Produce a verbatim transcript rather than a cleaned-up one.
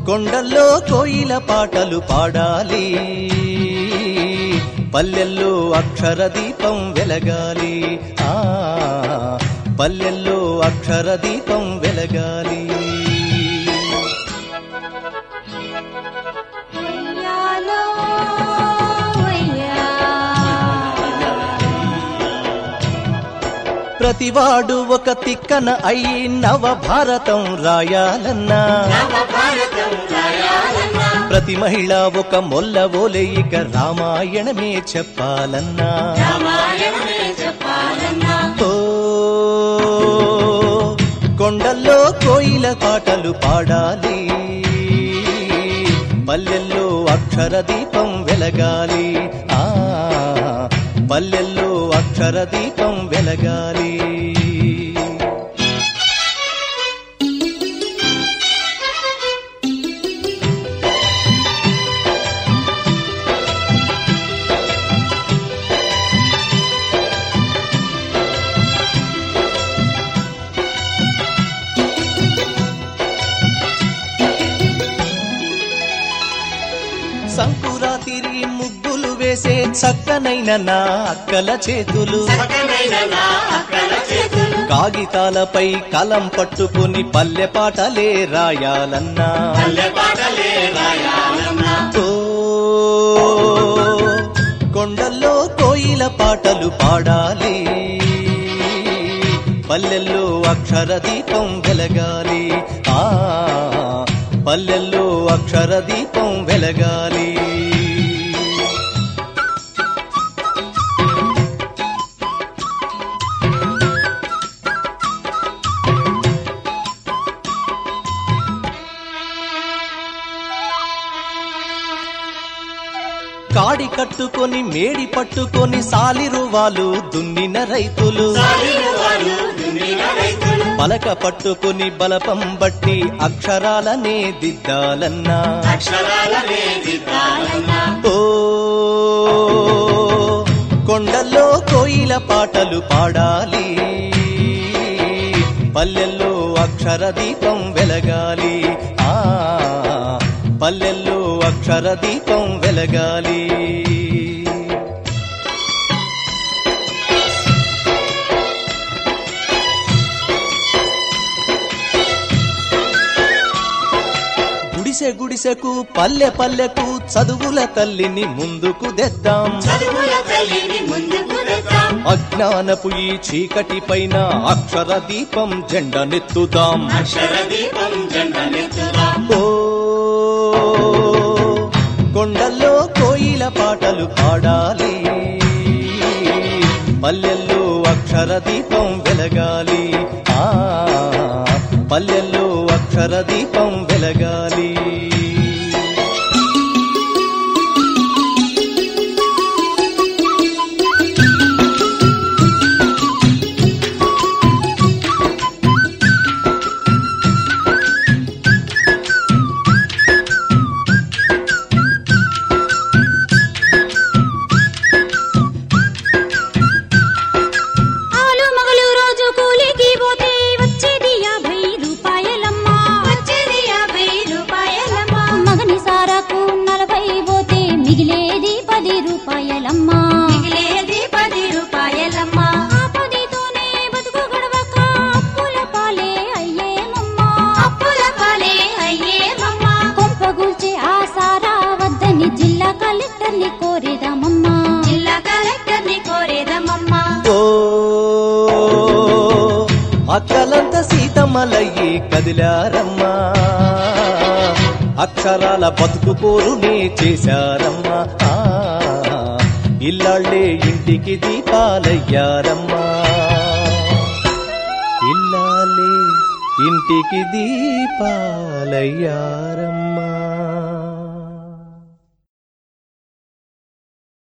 కొండల్లో కోయిల పాటలు పాడాలి, పల్లెల్లో అక్షర దీపం వెలగాలి. ఆ పల్లెల్లో అక్షర దీపం వెలగాలి. ప్రతివాడు ఒక తిక్కన అయి నవ భారతం రాయాలన్నా, ప్రతి మహిళ ఒక మొల్ల ఓలే ఇక రామాయణమే చెప్పాలన్నా. ఓ కొండల్లో కోయిల పాటలు పాడాలి, పల్లెల్లో అక్షర దీపం వెలగాలి. ఆ పల్లెల్లో అక్షర దీపం వెలగాలి. సంకురాతిరి ముగ్గులు వేసే చక్కనైన నా అక్కల చేతులు, కాగితాలపై కలం పట్టుకుని పల్లె పాటలే రాయాలన్నా. ఓ కొండల్లో కోయిల పాటలు పాడాలి, పల్లెల్లో అక్షర దీపం వెలగాలి. ఆ పల్లెల్లో అక్షర దీపం వెలగాలి. కాడి కట్టుకొని మేడి పట్టుకొని సాలిరువాలు దున్నిన రైతులు, పలక పట్టుకుని బలపం బట్టి అక్షరాలనే దిద్దాలన్నా. ఓ కొండల్లో కోయిల పాటలు పాడాలి, పల్లెల్లో అక్షర దీపం వెలగాలి. ఆ పల్లెల్లో అక్షర దీపం వెలగాలి. గుడిసె గుడిసెకు పల్లె పల్లెకు చదువుల తల్లిని ముందుకు తెద్దాం. అజ్ఞానపు ఈ చీకటి పైన అక్షర దీపం జెండనెత్తుదాం. ఓ కొండల్లో కోయిల పాటలు పాడాలి, పల్లెల్లో అక్షర దీపం వెలగాలి. ఆ పల్లెల్లో అక్షర దీపం వెలగాలి. అక్కలంత సీతమ్మలయ్యి కదిలారమ్మా, అక్షరాల బతుకు పోరునే చేశారమ్మా. ఇల్లాళ్లే ఇంటికి దీపాలయ్యారమ్మా, ఇల్లాలే ఇంటికి దీపాలయ్యారమ్మా.